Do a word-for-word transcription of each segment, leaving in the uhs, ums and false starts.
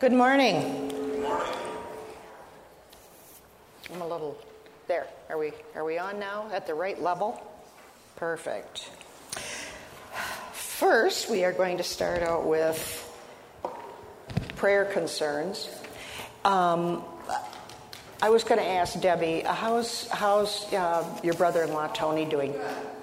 Good morning. I'm a little there. Are we are we on now at the right level? Perfect. First, we are going to start out with prayer concerns. Um, I was going to ask Debbie, how's how's uh, your brother-in-law Tony doing?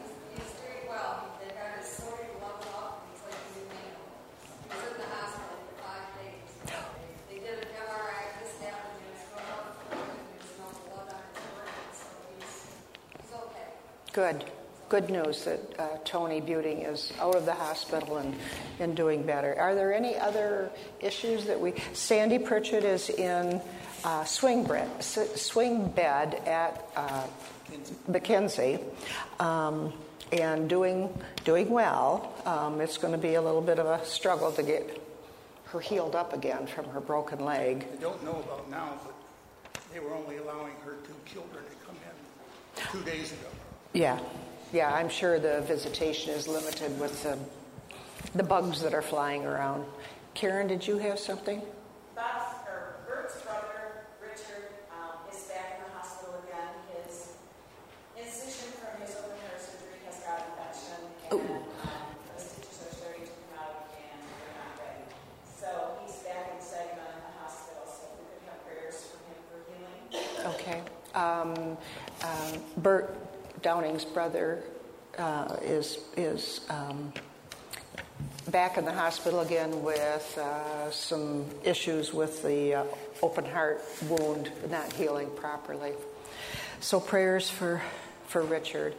Good. Good news that uh, Tony Buting is out of the hospital and, and doing better. Are there any other issues that we... Sandy Pritchett is in uh, swing, bed, swing bed at uh, McKenzie um, and doing doing well. Um, it's going to be a little bit of a struggle to get her healed up again from her broken leg. I don't know about now, but they were only allowing her two children to come in two days ago. Yeah, yeah, I'm sure the visitation is limited with the, the bugs that are flying around. Karen, did you have something? Bob's, or Bert's brother, Richard, um, is back in the hospital again. His incision from his open heart surgery has got infection, and um, the stitches are starting to come out, and they're not ready. So he's back in Saginaw in the hospital, so we could have prayers for him for healing. Okay. Um, uh, Bert Downing's brother uh, is is um, back in the hospital again with uh, some issues with the uh, open heart wound not healing properly. So prayers for for Richard.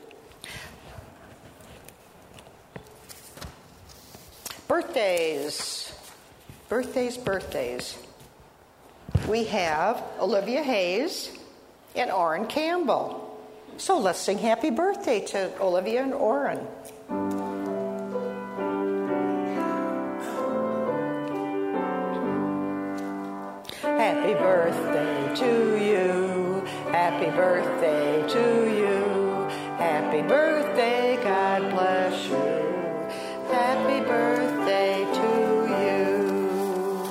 Birthdays, birthdays, birthdays. We have Olivia Hayes and Orrin Campbell. So let's sing happy birthday to Olivia and Orrin. Happy birthday to you. Happy birthday to you. Happy birthday, God bless you. Happy birthday to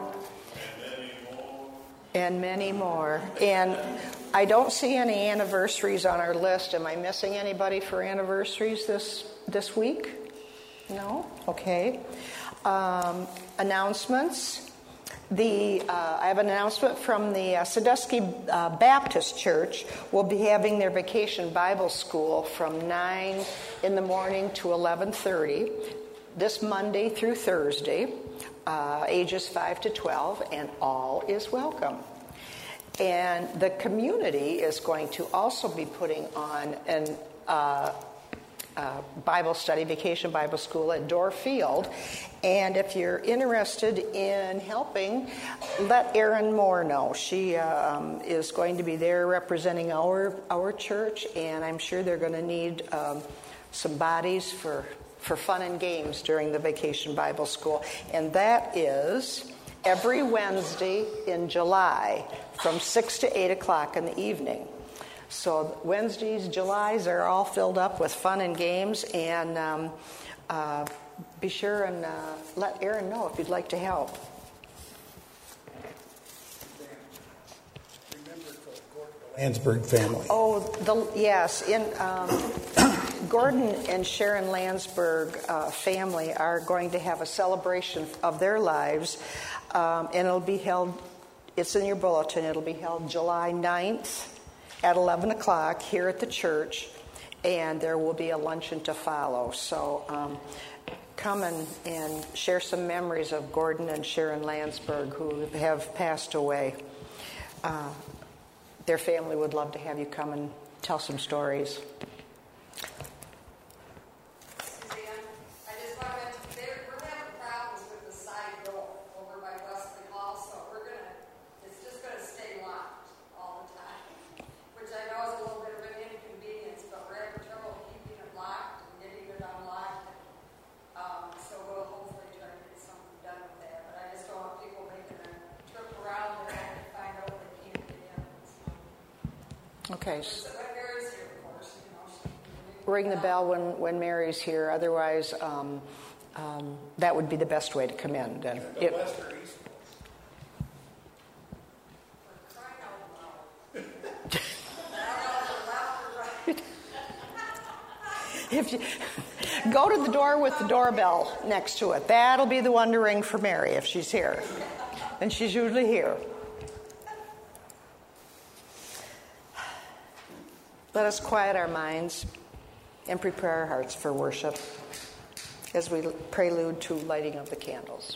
you. And many more. And I don't see any anniversaries on our list. Am I missing anybody for anniversaries this this week? No? Okay. Um, announcements. The uh, I have an announcement from the uh, Sandusky uh, Baptist Church. Will be having their vacation Bible school from nine in the morning to eleven thirty this Monday through Thursday, uh, ages five to twelve, and all is welcome. And the community is going to also be putting on an uh, uh, Bible study, vacation Bible school at Dorr Field. And if you're interested in helping, let Erin Moore know. She um, is going to be there representing our our church, and I'm sure they're going to need um, some bodies for, for fun and games during the vacation Bible school. And that is every Wednesday in July from six to eight o'clock in the evening. So Wednesdays, Julys are all filled up with fun and games, and um, uh, be sure and uh, let Erin know if you'd like to help. Remember the Gordon Landsberg family. Oh, the, yes. In um, Gordon and Sharon Landsberg uh, family are going to have a celebration of their lives, um, and it'll be held, it's in your bulletin, it'll be held July ninth at eleven o'clock here at the church, and there will be a luncheon to follow. So um, come and, and share some memories of Gordon and Sharon Landsberg, who have passed away. Uh, their family would love to have you come and tell some stories. Okay. Ring the bell when, when Mary's here. Otherwise, um, um, that would be the best way to come in. Then. The west or east? go to the door with the doorbell next to it. That'll be the one to ring for Mary if she's here. And she's usually here. Let us quiet our minds and prepare our hearts for worship as we prelude to lighting of the candles.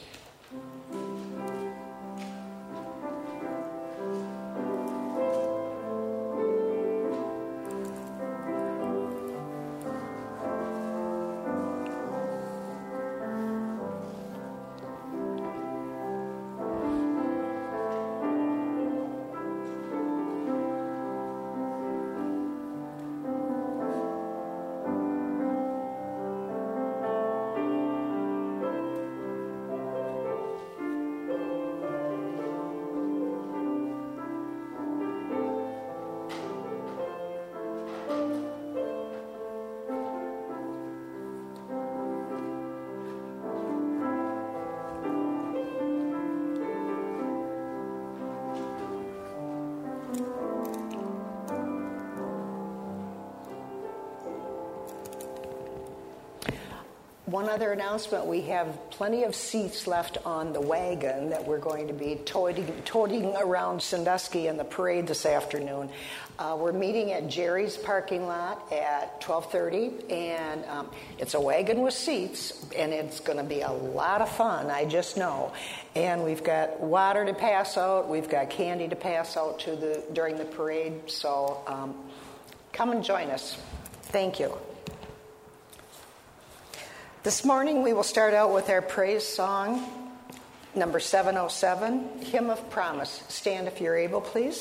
One other announcement, we have plenty of seats left on the wagon that we're going to be toting, toting around Sandusky in the parade this afternoon. Uh, we're meeting at Jerry's parking lot at twelve thirty, and um, it's a wagon with seats, and it's going to be a lot of fun, I just know. And we've got water to pass out, we've got candy to pass out to the during the parade, so um, come and join us. Thank you. This morning we will start out with our praise song, number seven oh seven, Hymn of Promise. Stand if you're able, please.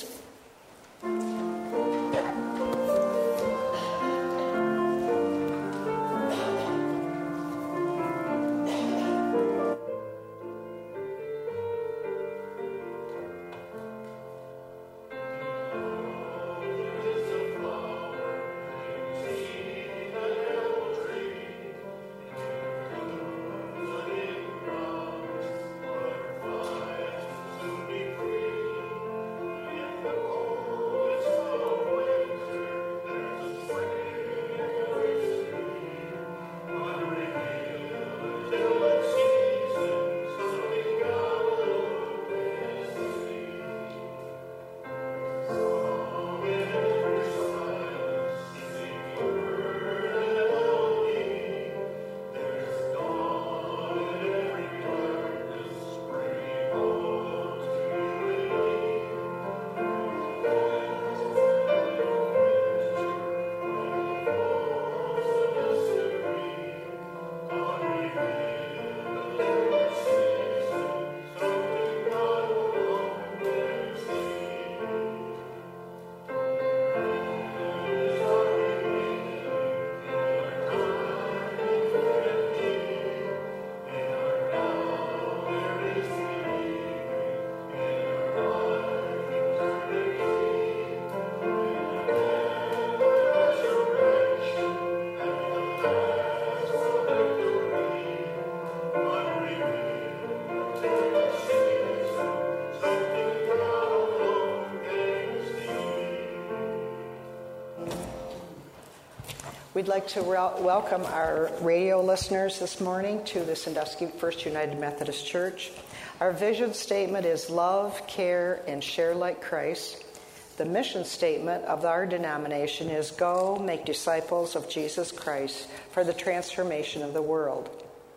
We'd like to re- welcome our radio listeners this morning to the Sandusky First United Methodist Church. Our vision statement is love, care, and share like Christ. The mission statement of our denomination is go make disciples of Jesus Christ for the transformation of the world.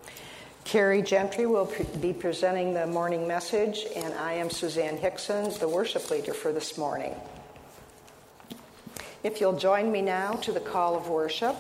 Carrie Gentry will pre- be presenting the morning message, and I am Suzanne Hickson, the worship leader for this morning. If you'll join me now to the call of worship.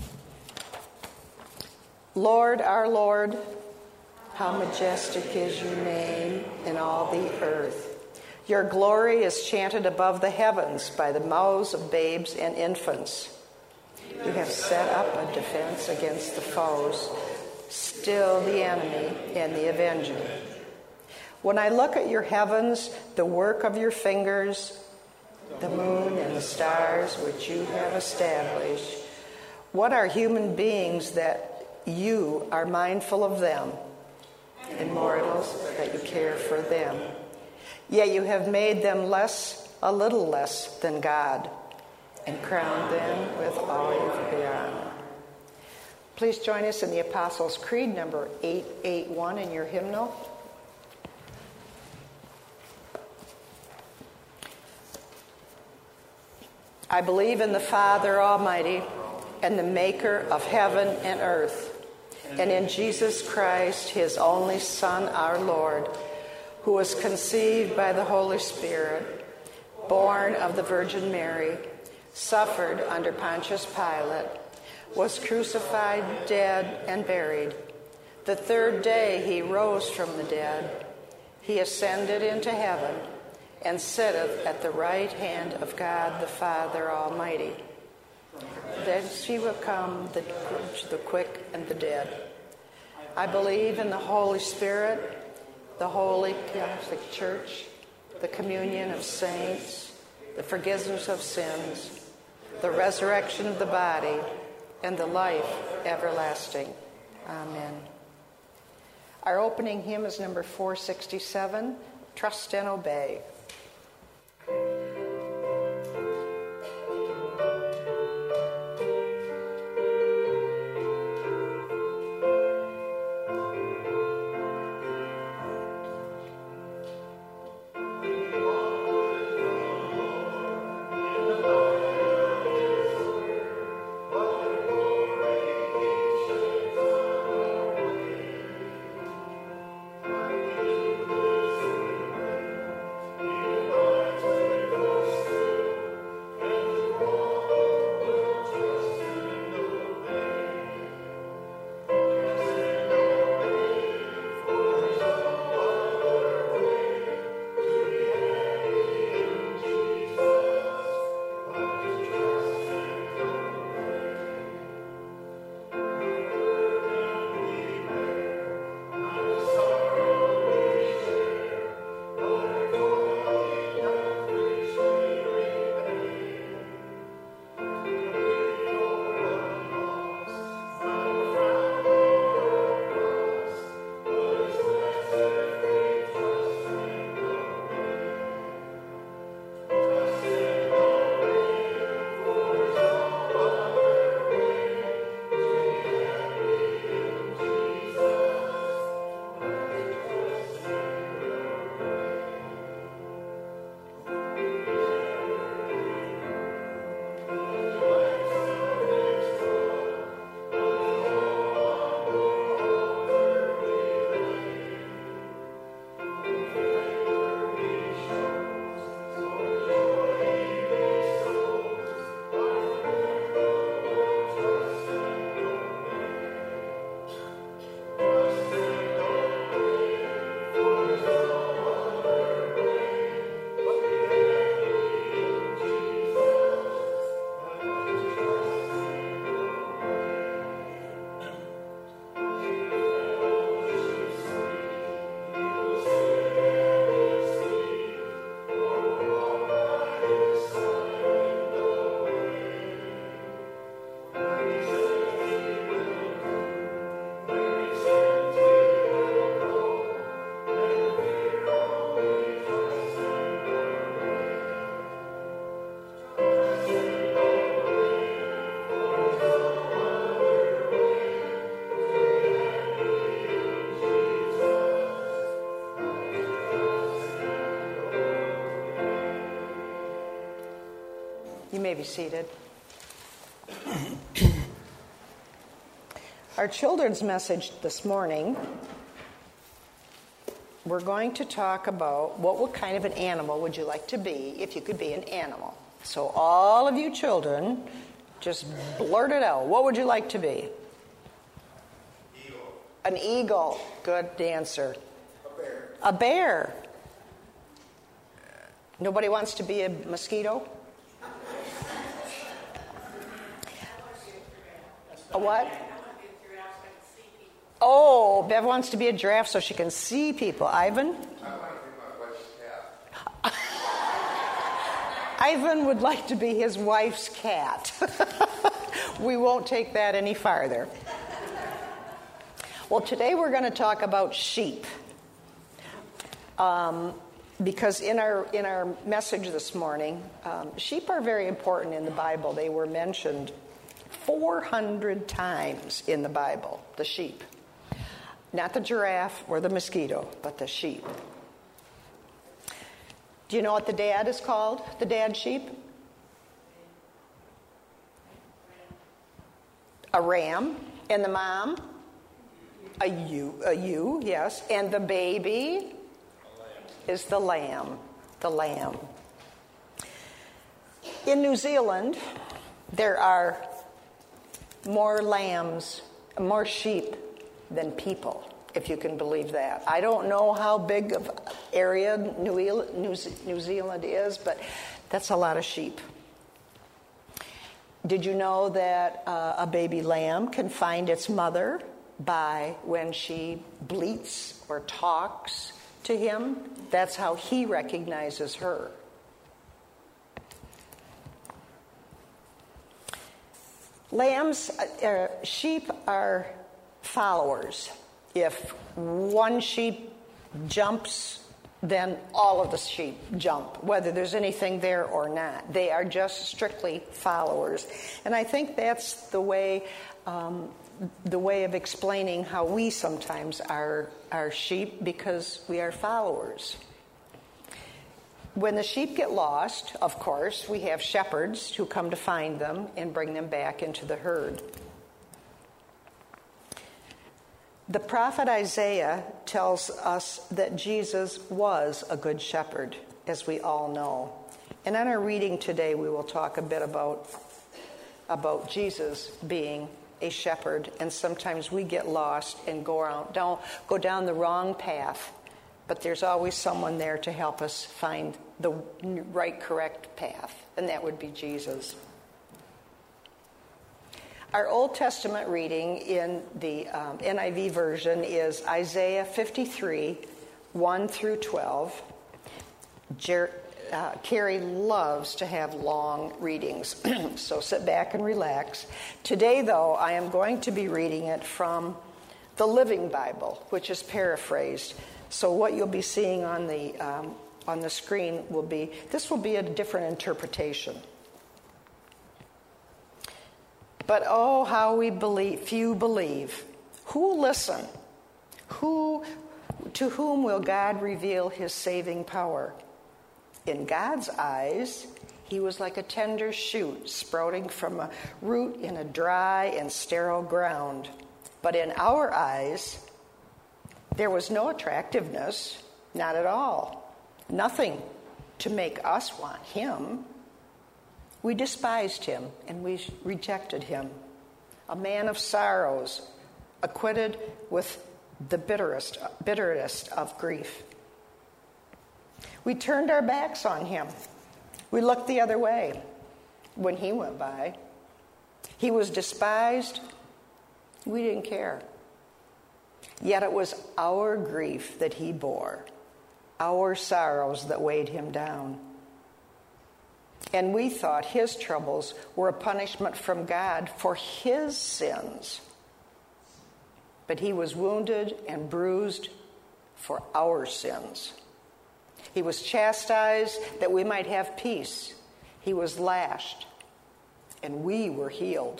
Lord, our Lord, how majestic is your name in all the earth. Your glory is chanted above the heavens by the mouths of babes and infants. You have set up a defense against the foes, still the enemy and the avenger. When I look at your heavens, the work of your fingers, the moon and the stars which you have established, what are human beings that you are mindful of them, and mortals that you care for them? Yet you have made them less, a little less than God, and crowned them with all your honor. Please join us in the Apostles' Creed, number eight eighty-one in your hymnal. I believe in the Father Almighty, and the maker of heaven and earth, and in Jesus Christ, his only Son, our Lord, who was conceived by the Holy Spirit, born of the Virgin Mary, suffered under Pontius Pilate, was crucified, dead, and buried. The third day he rose from the dead. He ascended into heaven, and sitteth at the right hand of God the Father Almighty. Thence he will come the, the quick and the dead. I believe in the Holy Spirit, the Holy Catholic Church, the communion of saints, the forgiveness of sins, the resurrection of the body, and the life everlasting. Amen. Our opening hymn is number four sixty-seven, Trust and Obey. You may be seated. Our children's message this morning, we're going to talk about what what kind of an animal would you like to be if you could be an animal. So all of you children, just blurt it out. What would you like to be? Eagle. An eagle. Good answer. A bear. A bear. Nobody wants to be a mosquito? A what? Oh, Bev wants to be a giraffe so she can see people. Ivan? I want to be my wife's cat. Ivan would like to be his wife's cat. We won't take that any farther. Well, today we're going to talk about sheep. Um, because in our in our message this morning, um, sheep are very important in the Bible. They were mentioned four hundred times in the Bible, the sheep. Not the giraffe or the mosquito, but the sheep. Do you know what the dad is called, the dad sheep? A ram. And the mom? A ewe, a ewe, yes. And the baby is the lamb, the lamb. In New Zealand, there are more lambs, more sheep than people, if you can believe that. I don't know how big of area New Zealand is, but that's a lot of sheep. Did you know that uh, a baby lamb can find its mother by when she bleats or talks to him? That's how he recognizes her. Lambs, uh, sheep are followers. If one sheep jumps, then all of the sheep jump, whether there's anything there or not. They are just strictly followers. And I think that's the way um, the way of explaining how we sometimes are, are sheep, because we are followers. When the sheep get lost, of course, we have shepherds who come to find them and bring them back into the herd. The prophet Isaiah tells us that Jesus was a good shepherd, as we all know. And in our reading today, we will talk a bit about, about Jesus being a shepherd. And sometimes we get lost and go, around, down, go down the wrong path. But there's always someone there to help us find the right, correct path. And that would be Jesus. Our Old Testament reading in the um, N I V version is Isaiah fifty-three, one through twelve. Jer- uh, Carrie loves to have long readings, so sit back and relax. Today, though, I am going to be reading it from the Living Bible, which is paraphrased. So what you'll be seeing on the um, on the screen will be, this will be a different interpretation. But oh, how we believe, few believe. Who will listen? Who, to whom will God reveal his saving power? In God's eyes, he was like a tender shoot sprouting from a root in a dry and sterile ground. But in our eyes, there was no attractiveness, not at all. Nothing to make us want him. We despised him and we rejected him. A man of sorrows, acquitted with the bitterest, bitterest of grief. We turned our backs on him. We looked the other way when he went by. He was despised. We didn't care. Yet it was our grief that he bore, our sorrows that weighed him down. And we thought his troubles were a punishment from God for his sins. But he was wounded and bruised for our sins. He was chastised that we might have peace. He was lashed, and we were healed.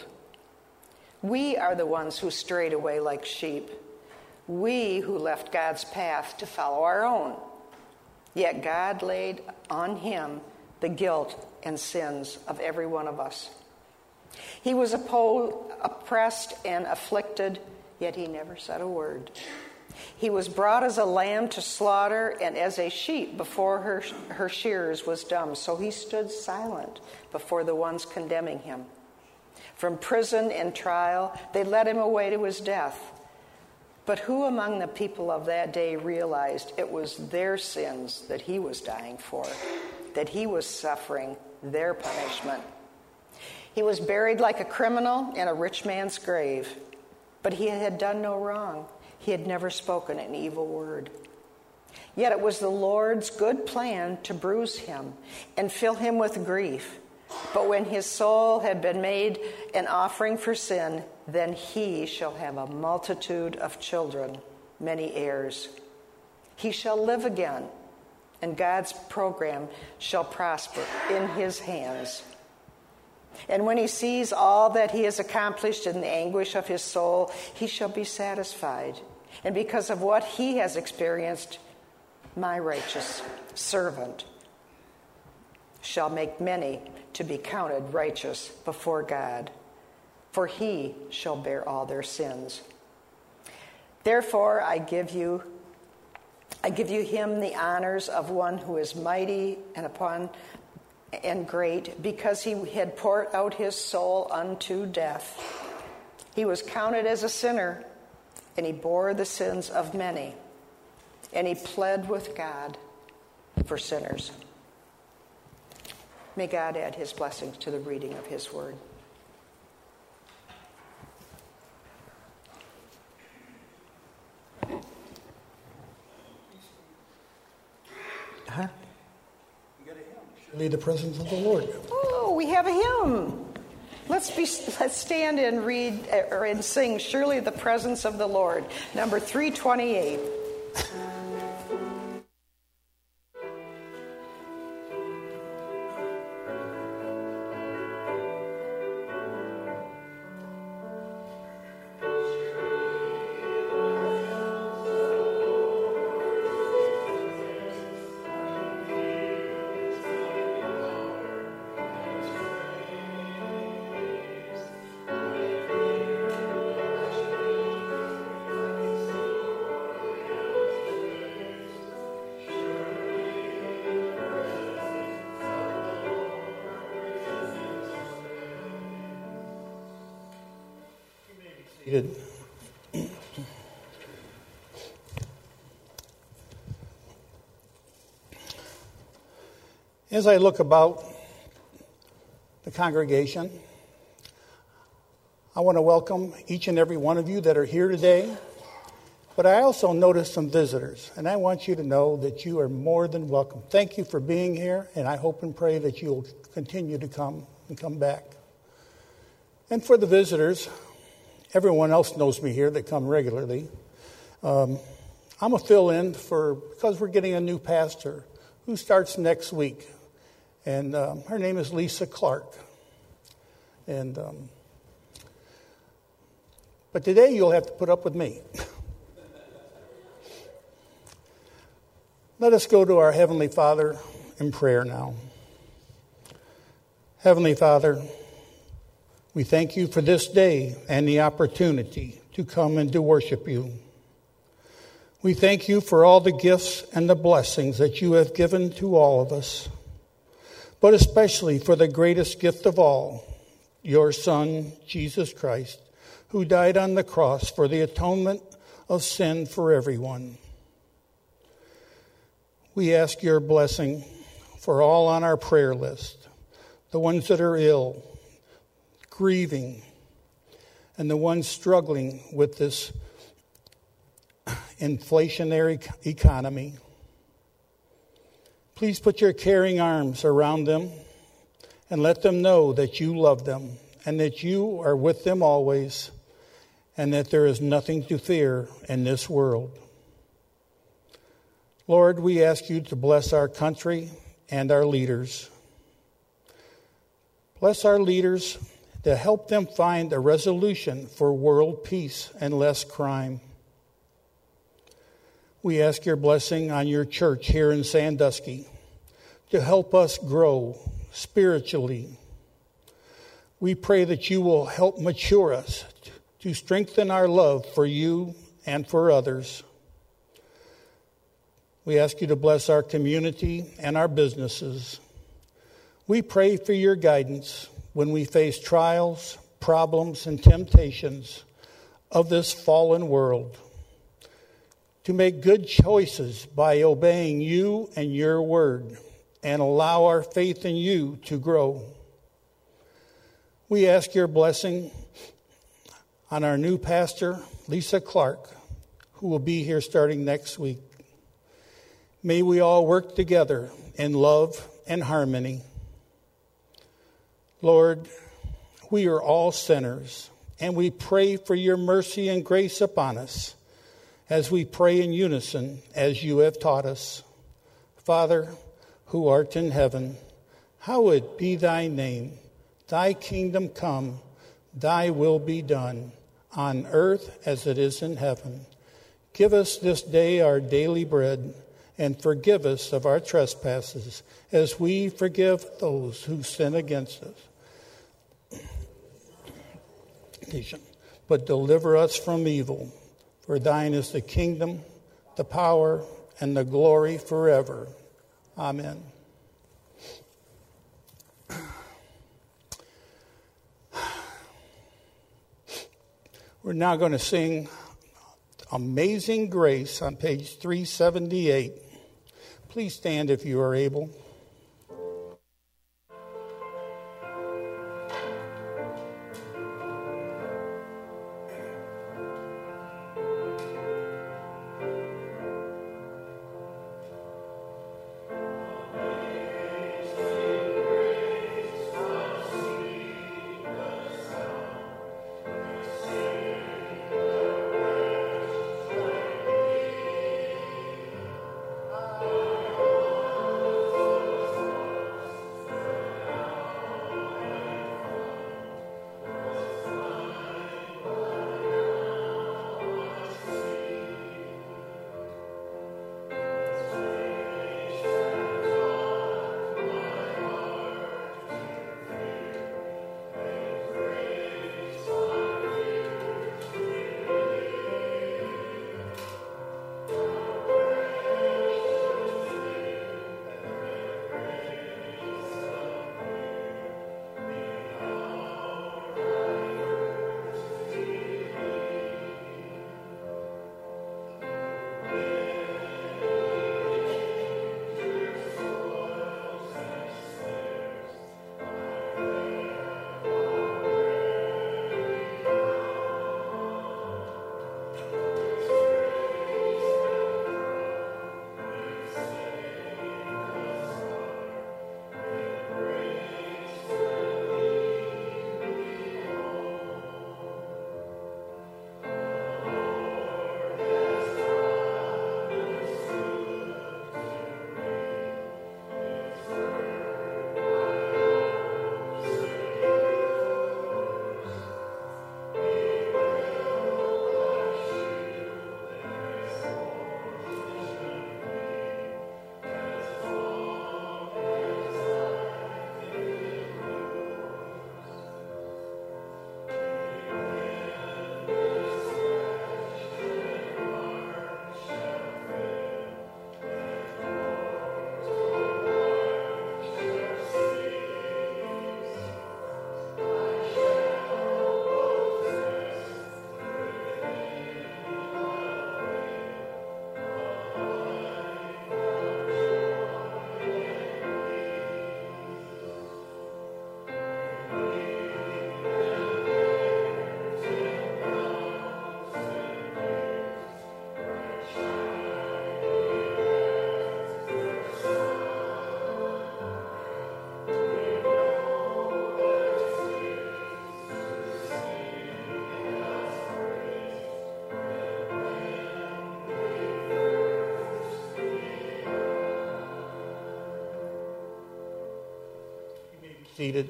We are the ones who strayed away like sheep. We who left God's path to follow our own. Yet God laid on him the guilt and sins of every one of us. He was oppressed and afflicted, yet he never said a word. He was brought as a lamb to slaughter, and as a sheep before her, her shearers was dumb. So he stood silent before the ones condemning him. From prison and trial, they led him away to his death. But who among the people of that day realized it was their sins that he was dying for, that he was suffering their punishment? He was buried like a criminal in a rich man's grave, but he had done no wrong. He had never spoken an evil word. Yet it was the Lord's good plan to bruise him and fill him with grief. But when his soul had been made an offering for sin, then he shall have a multitude of children, many heirs. He shall live again, and God's program shall prosper in his hands. And when he sees all that he has accomplished in the anguish of his soul, he shall be satisfied. And because of what he has experienced, my righteous servant shall make many to be counted righteous before God, for he shall bear all their sins. Therefore, I give you, I give you him the honors of one who is mighty and upon and great, because he had poured out his soul unto death. He was counted as a sinner, and he bore the sins of many, and he pled with God for sinners. May God add his blessings to the reading of his word. Huh? Lead the presence of the Lord. Oh, we have a hymn. Let's be. Let's stand and read or and sing. Surely the presence of the Lord, number three twenty-eight. Good. As I look about the congregation, I want to welcome each and every one of you that are here today. But I also noticed some visitors, and I want you to know that you are more than welcome. Thank you for being here, and I hope and pray that you'll continue to come and come back. And for the visitors, everyone else knows me here that come regularly. Um, I'm a fill-in for, because we're getting a new pastor who starts next week. And um, her name is Lisa Clark. And um, but today you'll have to put up with me. Let us go to our Heavenly Father in prayer now. Heavenly Father, we thank you for this day and the opportunity to come and to worship you. We thank you for all the gifts and the blessings that you have given to all of us, but especially for the greatest gift of all, your Son, Jesus Christ, who died on the cross for the atonement of sin for everyone. We ask your blessing for all on our prayer list, the ones that are ill, grieving, and the ones struggling with this inflationary economy. Please put your caring arms around them and let them know that you love them and that you are with them always and that there is nothing to fear in this world. Lord, we ask you to bless our country and our leaders. Bless our leaders to help them find a resolution for world peace and less crime. We ask your blessing on your church here in Sandusky to help us grow spiritually. We pray that you will help mature us to strengthen our love for you and for others. We ask you to bless our community and our businesses. We pray for your guidance when we face trials, problems, and temptations of this fallen world, to make good choices by obeying you and your word, and allow our faith in you to grow. We ask your blessing on our new pastor, Lisa Clark, who will be here starting next week. May we all work together in love and harmony. Lord, we are all sinners, and we pray for your mercy and grace upon us as we pray in unison as you have taught us. Father, who art in heaven, hallowed be thy name. Thy kingdom come, thy will be done, on earth as it is in heaven. Give us this day our daily bread, and forgive us of our trespasses, as we forgive those who sin against us. But deliver us from evil, for thine is the kingdom, the power, and the glory forever. Amen. We're now going to sing Amazing Grace on page three seventy-eight. Please stand if you are able. Seated.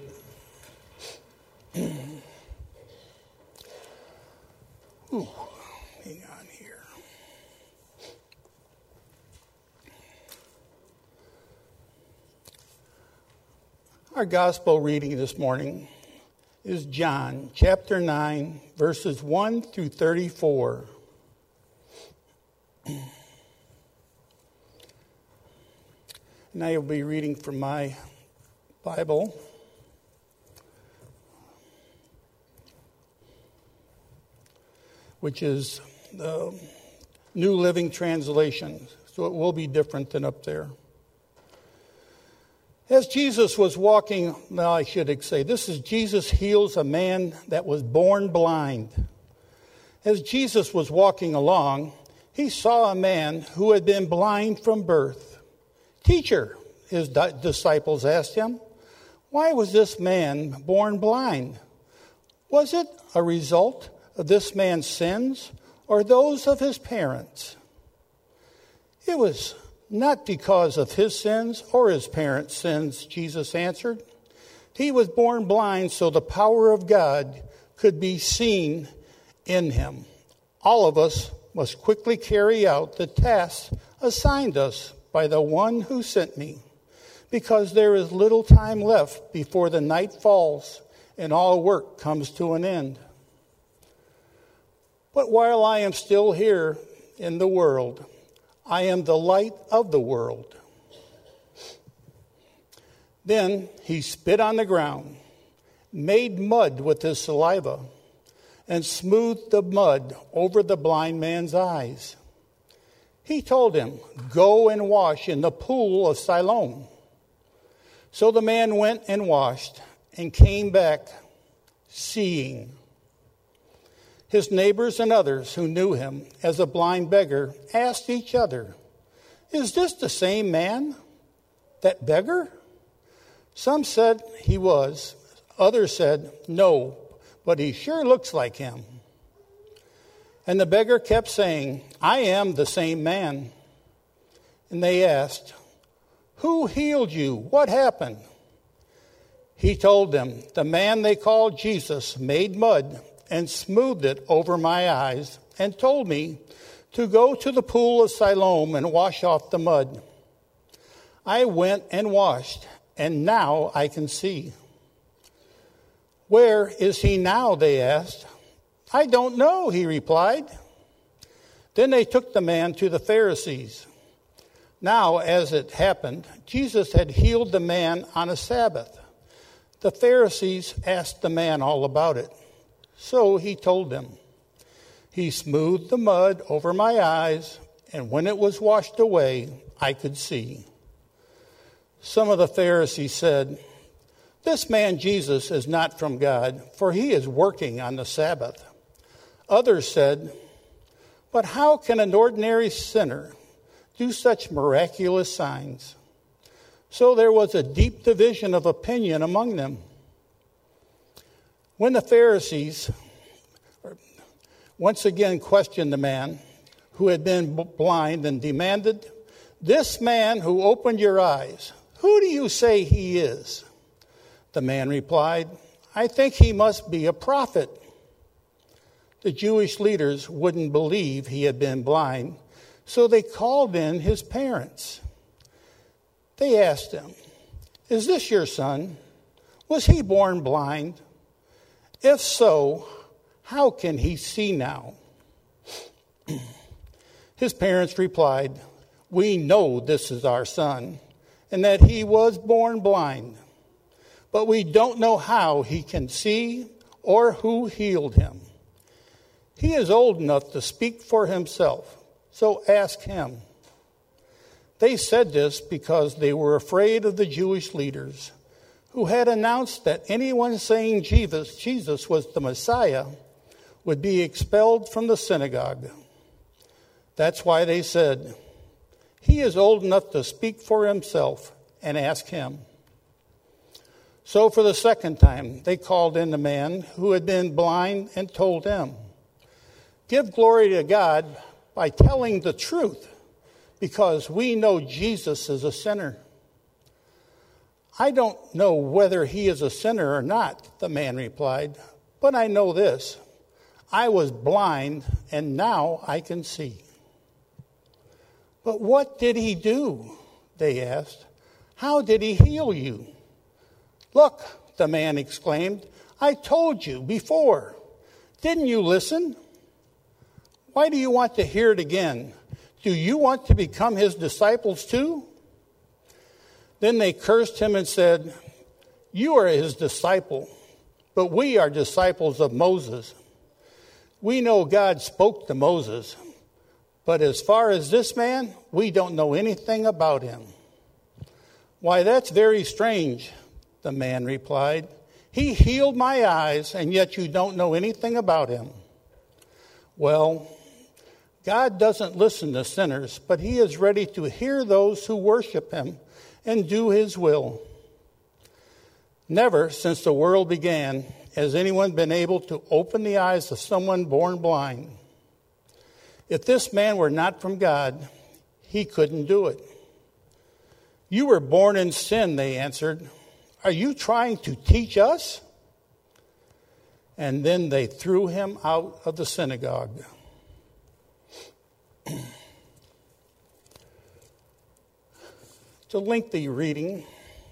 Ooh, hang on here. Our gospel reading this morning is John chapter nine, verses one through thirty-four. And I will be reading from my Bible. Which is the New Living Translation, so it will be different than up there. As Jesus was walking, now I should say, this is Jesus heals a man that was born blind. As Jesus was walking along, he saw a man who had been blind from birth. Teacher, his di- disciples asked him, why was this man born blind? Was it a result of this man's sins or those of his parents? It was not because of his sins or his parents' sins, Jesus answered. He was born blind so the power of God could be seen in him. All of us must quickly carry out the task assigned us by the one who sent me, because there is little time left before the night falls and all work comes to an end. But while I am still here in the world, I am the light of the world. Then he spit on the ground, made mud with his saliva, and smoothed the mud over the blind man's eyes. He told him, "Go and wash in the pool of Siloam." So the man went and washed and came back seeing. His neighbors and others who knew him as a blind beggar asked each other, "Is this the same man, that beggar?" Some said he was. Others said, "No, but he sure looks like him." And the beggar kept saying, "I am the same man." And they asked, "Who healed you? What happened?" He told them, "The man they called Jesus made mud and smoothed it over my eyes and told me to go to the pool of Siloam and wash off the mud. I went and washed, and now I can see." "Where is he now?" they asked. "I don't know," he replied. Then they took the man to the Pharisees. Now, as it happened, Jesus had healed the man on a Sabbath. The Pharisees asked the man all about it. So he told them, "He smoothed the mud over my eyes, and when it was washed away, I could see." Some of the Pharisees said, "This man Jesus is not from God, for he is working on the Sabbath." Others said, "But how can an ordinary sinner do such miraculous signs?" So there was a deep division of opinion among them. When the Pharisees once again questioned the man who had been blind and demanded, "This man who opened your eyes, who do you say he is?" The man replied, "I think he must be a prophet." The Jewish leaders wouldn't believe he had been blind, so they called in his parents. They asked him, "Is this your son? Was he born blind? If so, how can he see now?" His parents replied, "We know this is our son, and that he was born blind. But we don't know how he can see or who healed him. He is old enough to speak for himself, so ask him." They said this because they were afraid of the Jewish leaders, who had announced that anyone saying Jesus, Jesus was the Messiah would be expelled from the synagogue. That's why they said, "He is old enough to speak for himself, and ask him." So for the second time, they called in the man who had been blind and told him, "Give glory to God by telling the truth, because we know Jesus is a sinner." "I don't know whether he is a sinner or not," the man replied, "but I know this. I was blind, and now I can see." "But what did he do?" they asked. "How did he heal you?" "Look," the man exclaimed, "I told you before. Didn't you listen? Why do you want to hear it again? Do you want to become his disciples too?" Then they cursed him and said, "You are his disciple, but we are disciples of Moses. We know God spoke to Moses, but as far as this man, we don't know anything about him." "Why, that's very strange," the man replied. "He healed my eyes, and yet you don't know anything about him." Well, God doesn't listen to sinners, but he is ready to hear those who worship him and do his will. Never since the world began has anyone been able to open the eyes of someone born blind. If this man were not from God, he couldn't do it. "You were born in sin," they answered. are you trying to teach us? And then they threw him out of the synagogue. It's a lengthy reading.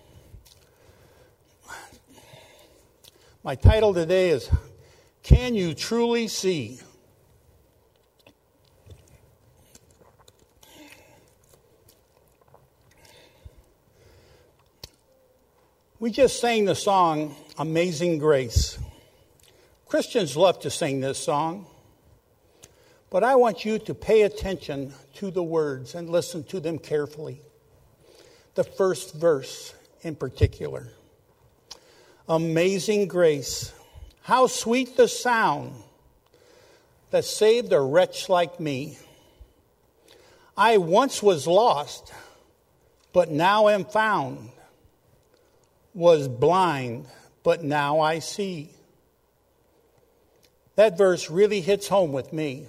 My title today is, Can You Truly See? We just sang the song, Amazing Grace. Christians love to sing this song, but I want you to pay attention to the words and listen to them carefully. The first verse in particular. Amazing grace, how sweet the sound that saved a wretch like me. I once was lost, but now am found. Was blind, but now I see. That verse really hits home with me.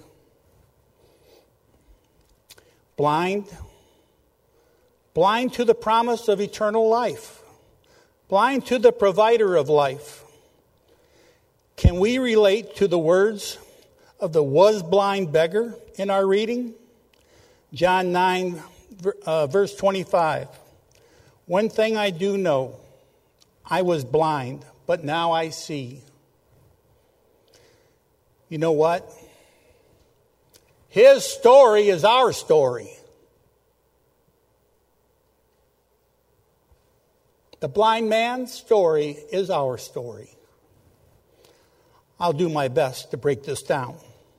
Blind, blind to the promise of eternal life, blind to the provider of life. Can we relate to the words of the was blind beggar in our reading? John nine, uh, verse twenty-five. One thing I do know, I was blind, but now I see. You know what? His story is our story. The blind man's story is our story. I'll do my best to break this down.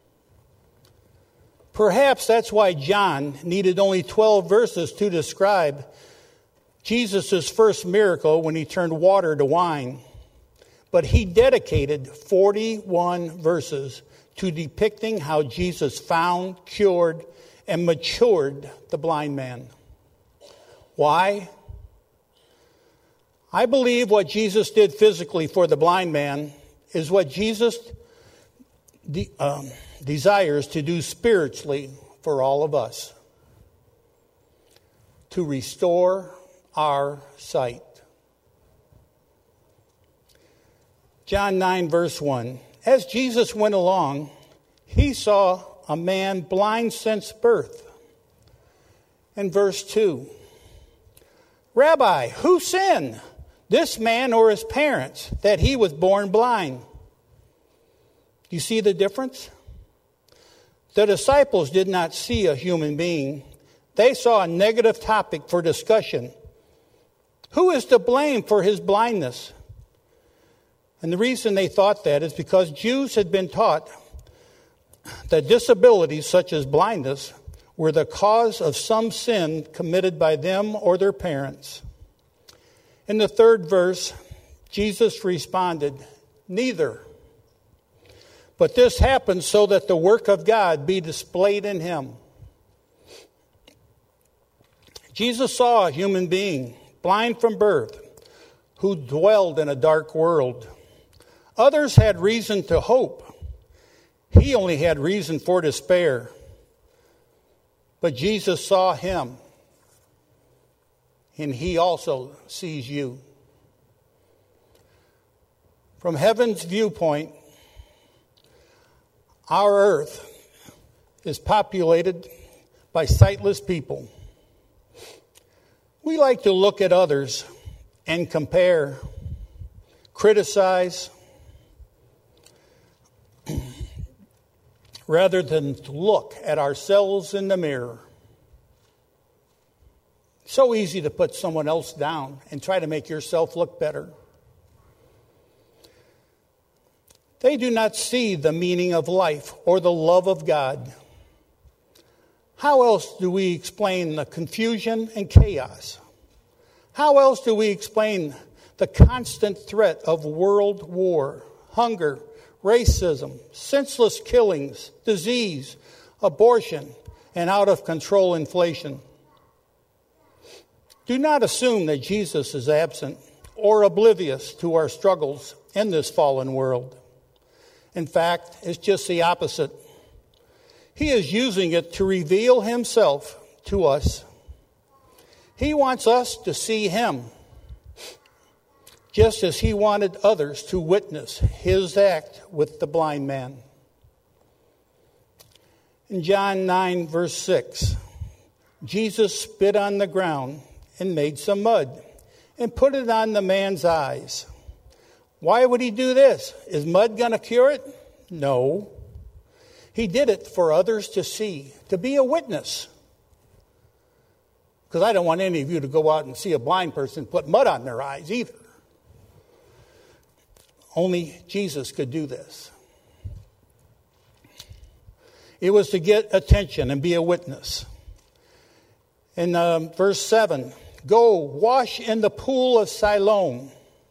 Perhaps that's why John needed only twelve verses to describe Jesus' first miracle when he turned water to wine. But he dedicated forty-one verses to depicting how Jesus found, cured, and matured the blind man. Why? I believe what Jesus did physically for the blind man is what Jesus de- um, desires to do spiritually for all of us. To restore our sight. John nine, verse one. As Jesus went along, he saw a man blind since birth. And verse two. Rabbi, who sinned, this man or his parents, that he was born blind? Do you see the difference? The disciples did not see a human being. They saw a negative topic for discussion. Who is to blame for his blindness? And the reason they thought that is because Jews had been taught that disabilities such as blindness were the cause of some sin committed by them or their parents. In the third verse, Jesus responded, neither. But this happened so that the work of God be displayed in him. Jesus saw a human being, blind from birth, who dwelled in a dark world. Others had reason to hope. He only had reason for despair. But Jesus saw him, and he also sees you. From heaven's viewpoint, our earth is populated by sightless people. We like to look at others and compare, criticize, rather than to look at ourselves in the mirror. So easy to put someone else down and try to make yourself look better. They do not see the meaning of life or the love of God. How else do we explain the confusion and chaos? How else do we explain the constant threat of world war, hunger, racism, senseless killings, disease, abortion, and out-of-control inflation? Do not assume that Jesus is absent or oblivious to our struggles in this fallen world. In fact, it's just the opposite. He is using it to reveal himself to us. He wants us to see him. just as he wanted others to witness his act with the blind man. In John nine, verse six, Jesus spit on the ground and made some mud and put it on the man's eyes. Why would he do this? Is mud going to cure it? No. He did it for others to see, to be a witness. Because I don't want any of you to go out and see a blind person put mud on their eyes either. Only Jesus could do this. It was to get attention and be a witness. In um, verse seven, go wash in the pool of Siloam.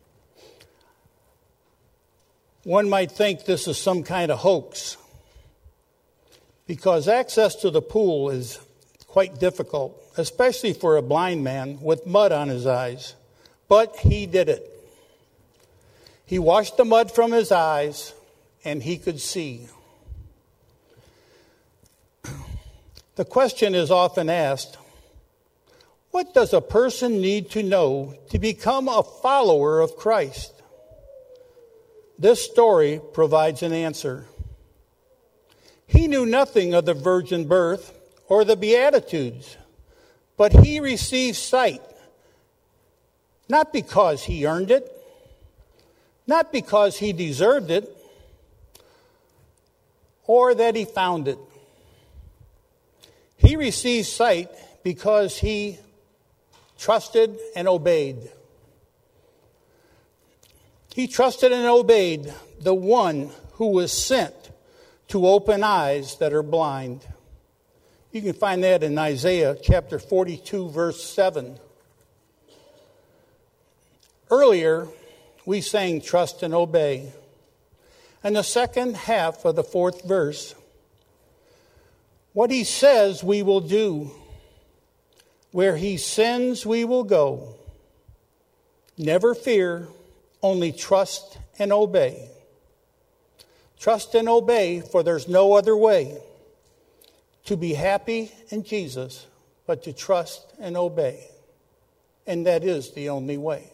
One might think this is some kind of hoax, because access to the pool is quite difficult, especially for a blind man with mud on his eyes. But he did it. He washed the mud from his eyes, and he could see. The question is often asked, what does a person need to know to become a follower of Christ? This story provides an answer. He knew nothing of the virgin birth or the Beatitudes, but he received sight, not because he earned it, not because he deserved it, or that he found it. He received sight because he trusted and obeyed. He trusted and obeyed the one who was sent to open eyes that are blind. You can find that in Isaiah chapter forty-two, verse seven. Earlier, we sang trust and obey. And the second half of the fourth verse, what he says we will do. Where he sends we will go. Never fear, only trust and obey. Trust and obey, for there's no other way to be happy in Jesus but to trust and obey. And that is the only way.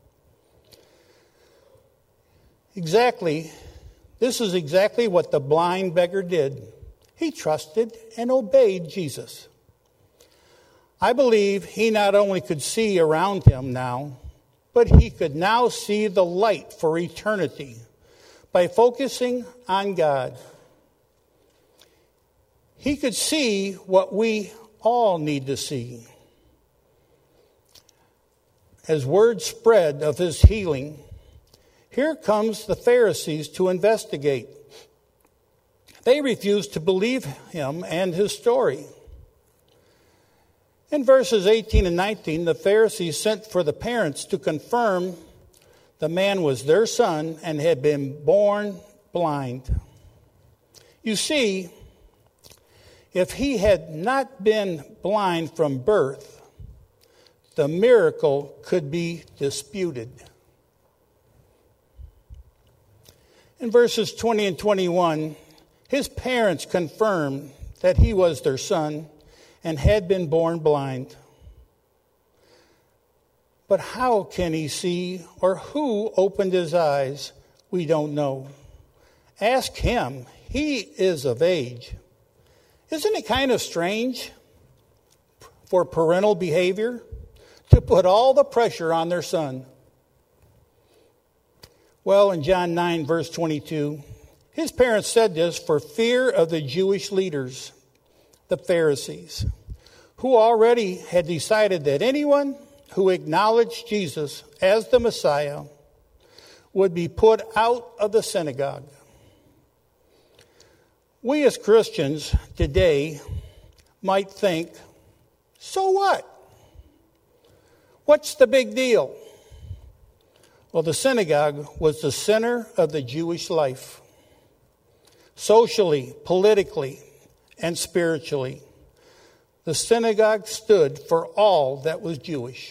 Exactly, this is exactly what the blind beggar did. He trusted and obeyed Jesus. I believe he not only could see around him now, but he could now see the light for eternity by focusing on God. He could see what we all need to see. As word spread of his healing, here comes the Pharisees to investigate. They refused to believe him and his story. In verses eighteen and nineteen, the Pharisees sent for the parents to confirm the man was their son and had been born blind. You see, if he had not been blind from birth, the miracle could be disputed. In verses twenty and twenty-one, his parents confirmed that he was their son and had been born blind. But how can he see, or who opened his eyes? We don't know. Ask him. He is of age. Isn't it kind of strange for parental behavior to put all the pressure on their son? Well, in John nine, verse twenty-two, his parents said this for fear of the Jewish leaders, the Pharisees, who already had decided that anyone who acknowledged Jesus as the Messiah would be put out of the synagogue. We as Christians today might think, so what? What's the big deal? Well, the synagogue was the center of the Jewish life. Socially, politically, and spiritually, the synagogue stood for all that was Jewish.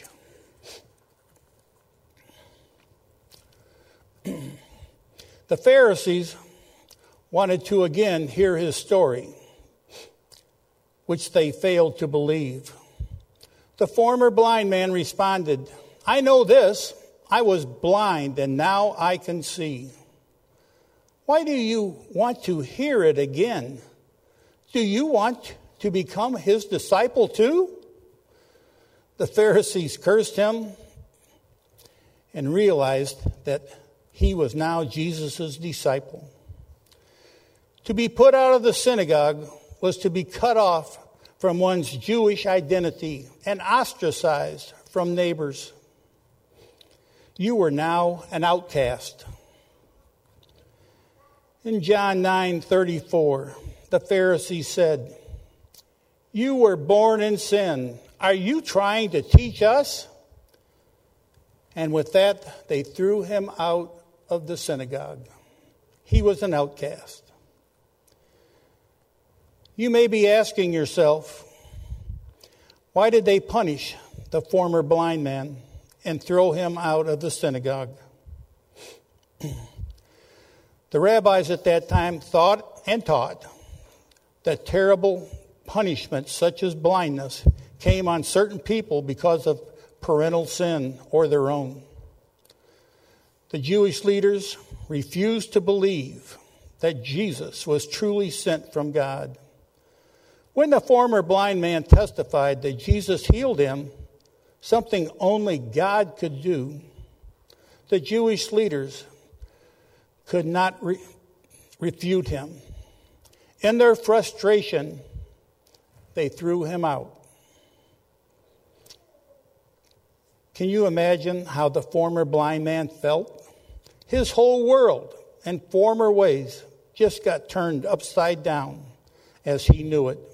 The Pharisees wanted to again hear his story, which they failed to believe. The former blind man responded, I know this. I was blind and now I can see. Why do you want to hear it again? Do you want to become his disciple too? The Pharisees cursed him and realized that he was now Jesus' disciple. To be put out of the synagogue was to be cut off from one's Jewish identity and ostracized from neighbors. You were now an outcast. In John nine thirty-four, the Pharisees said, "You were born in sin. Are you trying to teach us?" And with that, they threw him out of the synagogue. He was an outcast. You may be asking yourself, why did they punish the former blind man and throw him out of the synagogue? The rabbis at that time thought and taught that terrible punishments such as blindness came on certain people because of parental sin or their own. The Jewish leaders refused to believe that Jesus was truly sent from God. When the former blind man testified that Jesus healed him, something only God could do, the Jewish leaders could not re- refute him. In their frustration, they threw him out. Can you imagine how the former blind man felt? His whole world and former ways just got turned upside down as he knew it.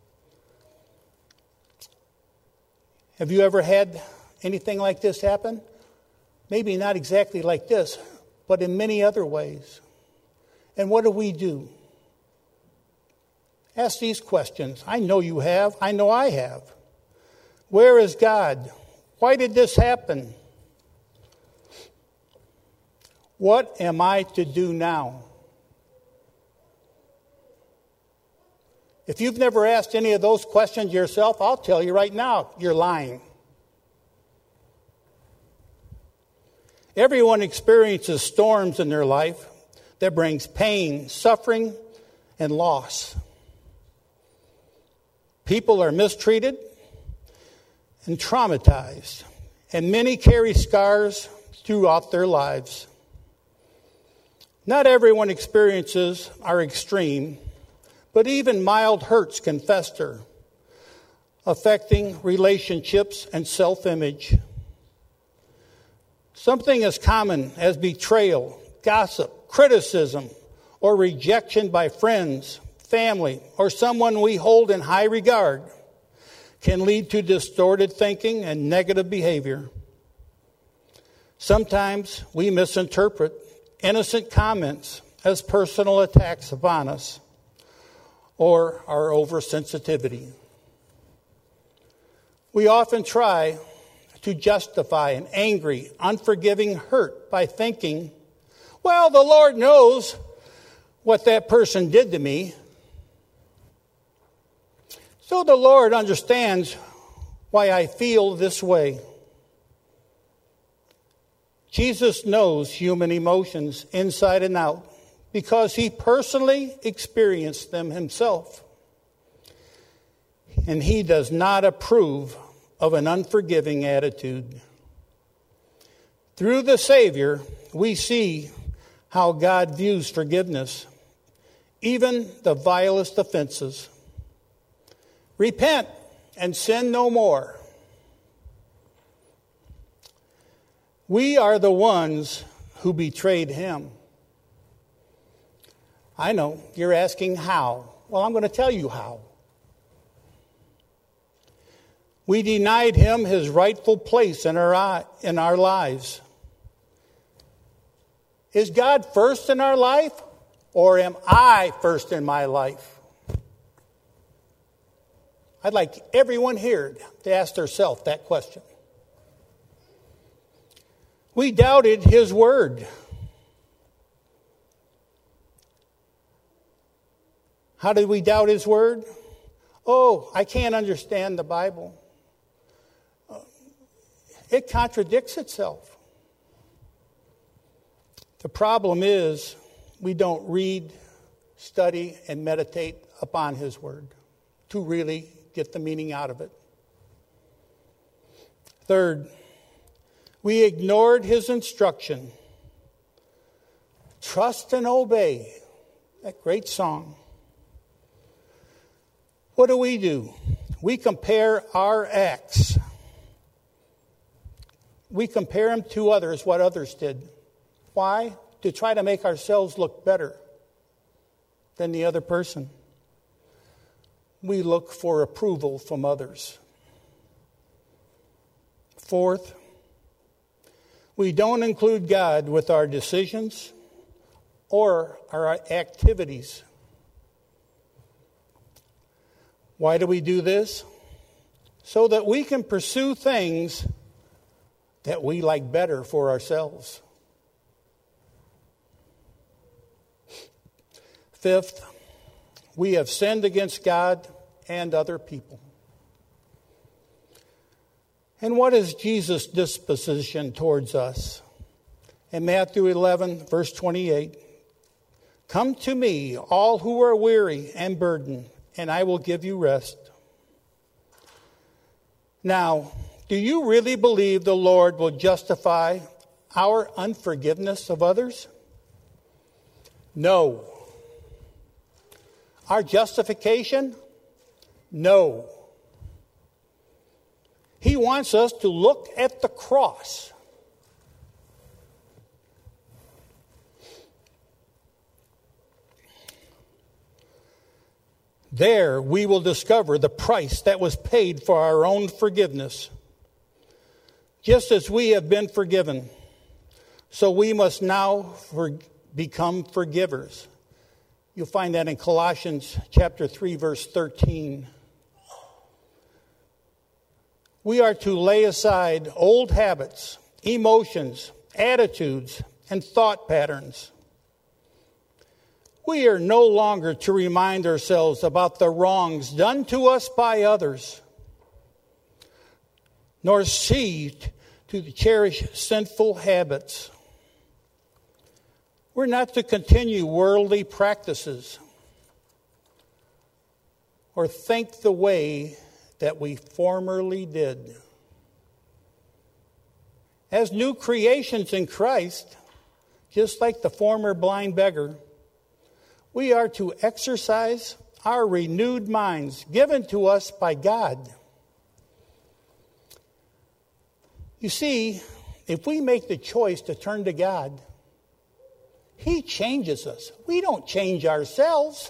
Have you ever had anything like this happen? Maybe not exactly like this, but in many other ways. And what do we do? Ask these questions. I know you have. I know I have. Where is God? Why did this happen? What am I to do now? If you've never asked any of those questions yourself, I'll tell you right now, you're lying. Everyone experiences storms in their life that brings pain, suffering, and loss. People are mistreated and traumatized, and many carry scars throughout their lives. Not everyone experiences are extreme, but even mild hurts can fester, affecting relationships and self-image. Something as common as betrayal, gossip, criticism, or rejection by friends, family, or someone we hold in high regard can lead to distorted thinking and negative behavior. Sometimes we misinterpret innocent comments as personal attacks upon us or our oversensitivity. We often try to justify an angry, unforgiving hurt by thinking, well, the Lord knows what that person did to me. So the Lord understands why I feel this way. Jesus knows human emotions inside and out because he personally experienced them himself. And he does not approve of an unforgiving attitude. Through the Savior, we see how God views forgiveness, even the vilest offenses. Repent and sin no more. We are the ones who betrayed him. I know, you're asking how. Well, I'm going to tell you how. We denied him his rightful place in our, in our lives. Is God first in our life, or am I first in my life? I'd like everyone here to ask themselves that question. We doubted his word. How did we doubt his word? Oh, I can't understand the Bible. It contradicts itself. The problem is we don't read, study, and meditate upon His Word to really get the meaning out of it. Third, we ignored His instruction. Trust and obey. That great song. What do we do? We compare our acts. We compare them to others, what others did. Why? To try to make ourselves look better than the other person. We look for approval from others. Fourth, we don't include God with our decisions or our activities. Why do we do this? So that we can pursue things that we like better for ourselves. Fifth, we have sinned against God and other people. And what is Jesus' disposition towards us? In Matthew eleven, verse twenty-eight, "Come to me, all who are weary and burdened, and I will give you rest." Now, do you really believe the Lord will justify our unforgiveness of others? No. Our justification? No. He wants us to look at the cross. There we will discover the price that was paid for our own forgiveness. Just as we have been forgiven, so we must now for, become forgivers. You'll find that in Colossians chapter three, verse thirteen. We are to lay aside old habits, emotions, attitudes, and thought patterns. We are no longer to remind ourselves about the wrongs done to us by others, nor see to cherish sinful habits. We're not to continue worldly practices or think the way that we formerly did. As new creations in Christ, just like the former blind beggar, we are to exercise our renewed minds given to us by God. You see, if we make the choice to turn to God, He changes us. We don't change ourselves.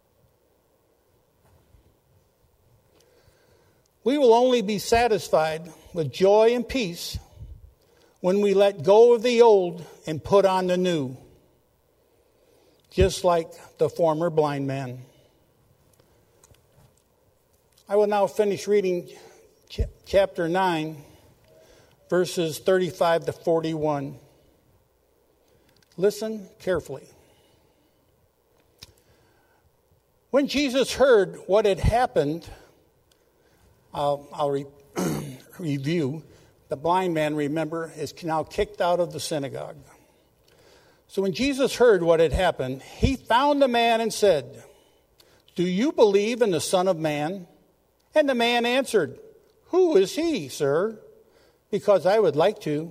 We will only be satisfied with joy and peace when we let go of the old and put on the new, just like the former blind man. I will now finish reading ch- chapter nine, verses thirty-five to forty-one. Listen carefully. When Jesus heard what had happened, I'll, I'll re- review. The blind man, remember, is now kicked out of the synagogue. So when Jesus heard what had happened, he found the man and said, "Do you believe in the Son of Man?" And the man answered, "Who is he, sir? Because I would like to."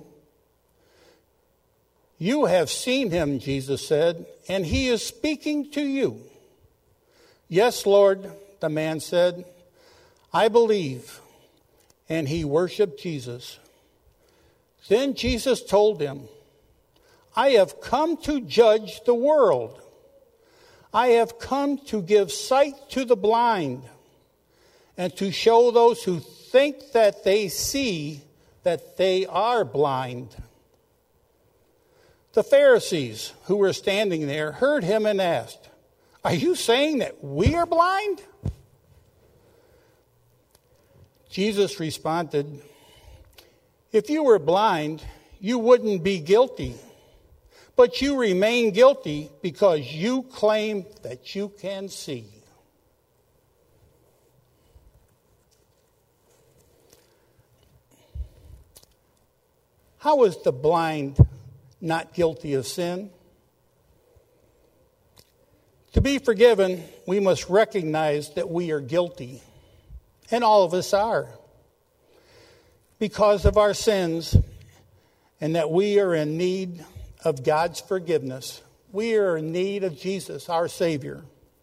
"You have seen him," Jesus said, "and he is speaking to you." "Yes, Lord," the man said, "I believe." And he worshiped Jesus. Then Jesus told him, "I have come to judge the world. I have come to give sight to the blind and to show those who think that they see that they are blind." The Pharisees who were standing there heard him and asked, "Are you saying that we are blind?" Jesus responded, "If you were blind, you wouldn't be guilty. But you remain guilty because you claim that you can see." How is the blind not guilty of sin. To be forgiven, we must recognize that we are guilty, and all of us are, because of our sins, and that we are in need of God's forgiveness. We are in need of Jesus, our Savior.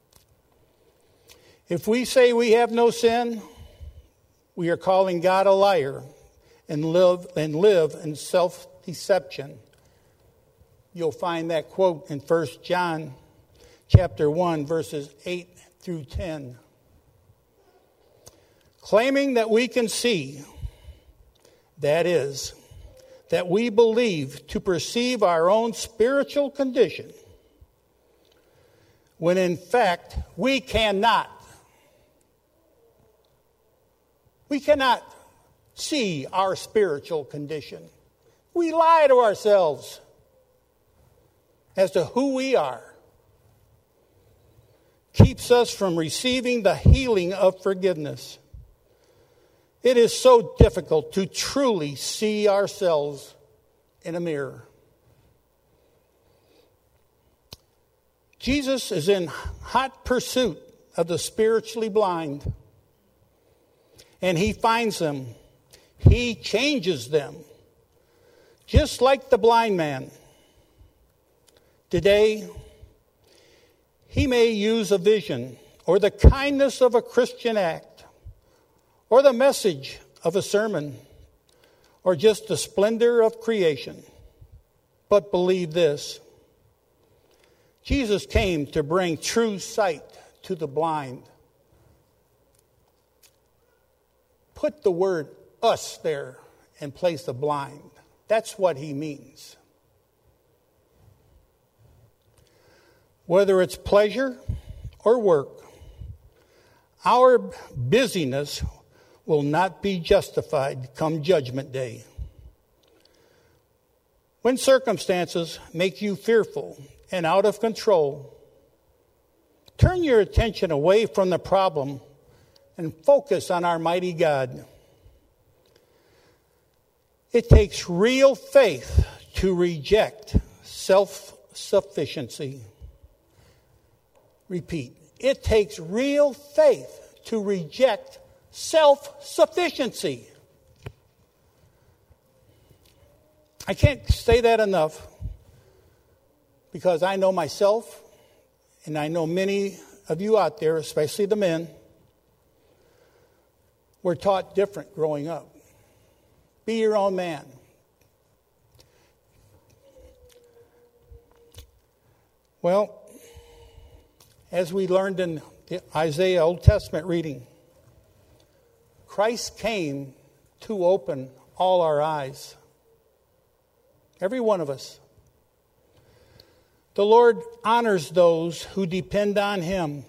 If we say we have no sin, we are calling God a liar and live and live in self-deception. You'll find that quote in First John chapter one, verses eight through ten. Claiming that we can see, that is, that we believe to perceive our own spiritual condition, when in fact we cannot. We cannot see our spiritual condition. We lie to ourselves as to who we are. Keeps us from receiving the healing of forgiveness. It is so difficult to truly see ourselves in a mirror. Jesus is in hot pursuit of the spiritually blind, and he finds them. He changes them, just like the blind man. Today, he may use a vision or the kindness of a Christian act, or the message of a sermon, or just the splendor of creation. But believe this: Jesus came to bring true sight to the blind. Put the word us there in place of blind. That's what he means. Whether it's pleasure or work, our busyness will not be justified come Judgment Day. When circumstances make you fearful and out of control, turn your attention away from the problem and focus on our mighty God. It takes real faith to reject self-sufficiency. Repeat. It takes real faith to reject self-sufficiency. I can't say that enough, because I know myself, and I know many of you out there, especially the men, were taught different growing up. Be your own man. Well, as we learned in the Isaiah Old Testament reading, Christ came to open all our eyes. Every one of us. The Lord honors those who depend on him.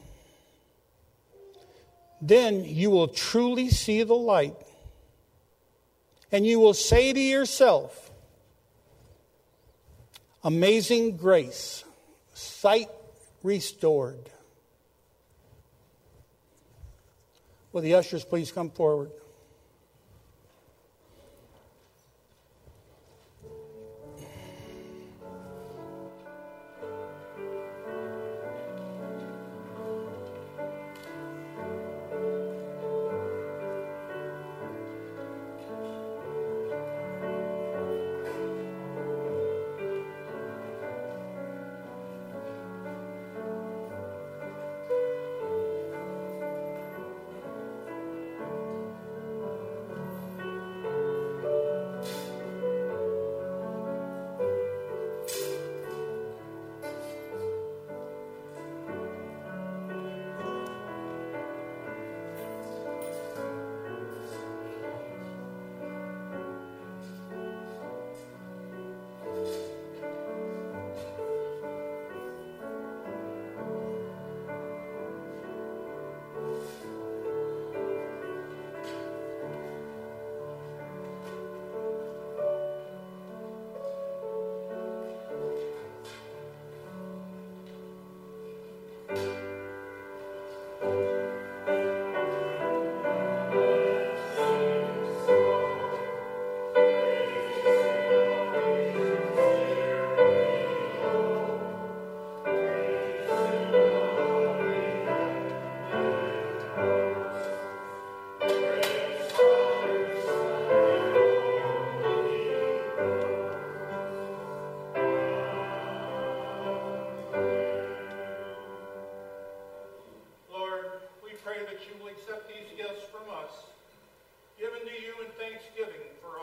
Then you will truly see the light. And you will say to yourself, amazing grace, sight restored. Will the ushers please come forward?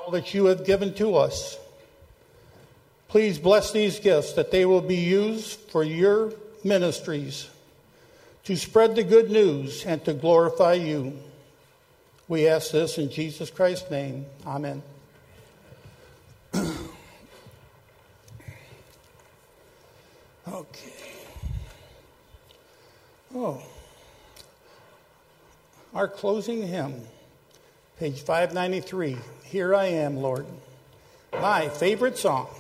that you have given to us. Please bless these gifts that they will be used for your ministries to spread the good news and to glorify you. We ask this in Jesus Christ's name. Amen. Okay. Oh. Our closing hymn, page five ninety-three. Here I Am, Lord. My favorite song.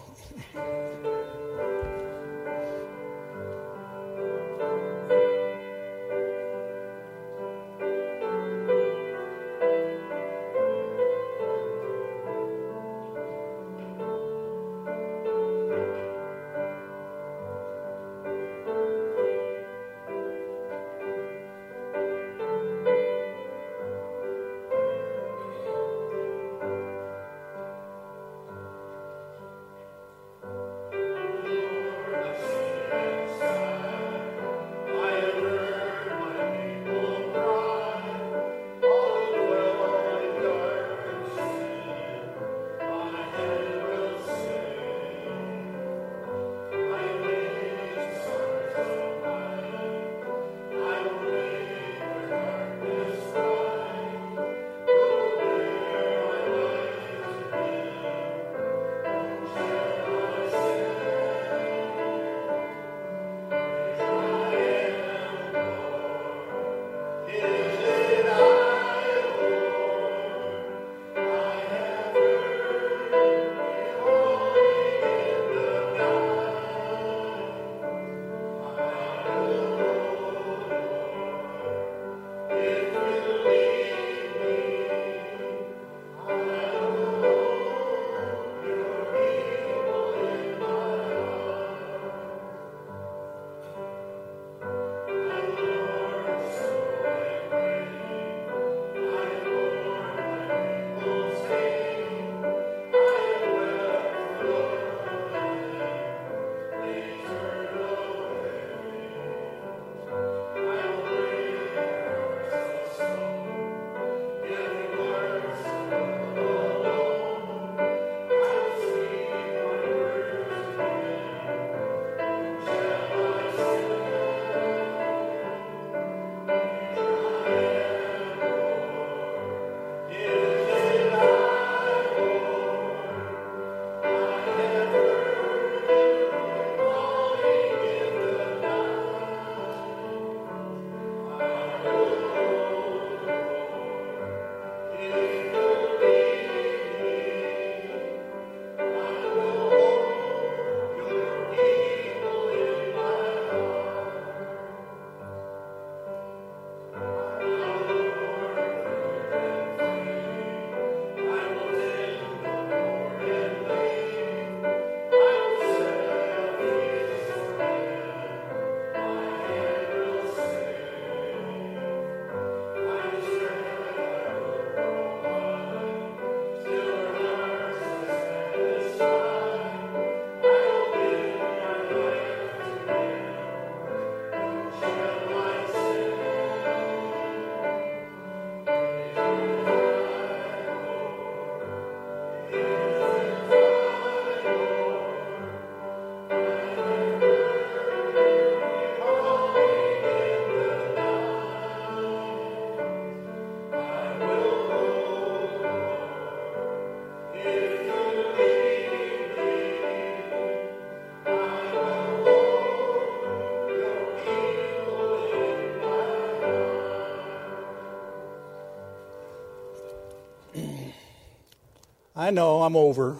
I know I'm over.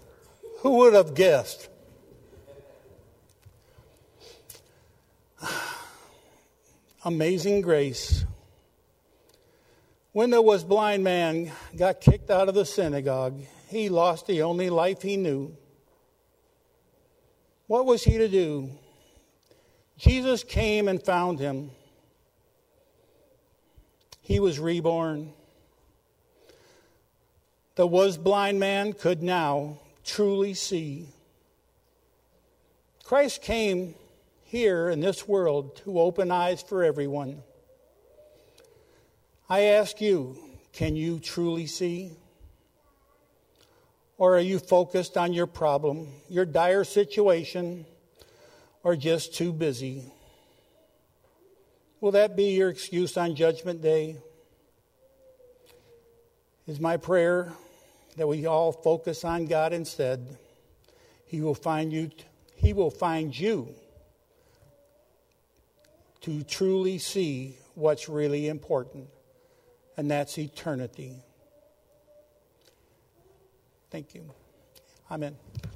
Who would have guessed? Amazing grace. When the was blind man got kicked out of the synagogue, he lost the only life he knew. What was he to do? Jesus came and found him. He was reborn. The was blind man could now truly see. Christ came here in this world to open eyes for everyone. I ask you, can you truly see? Or are you focused on your problem, your dire situation, or just too busy? Will that be your excuse on Judgment Day? It's my prayer that we all focus on God instead. He will find you, He will find you to truly see what's really important, and that's eternity. Thank you. Amen.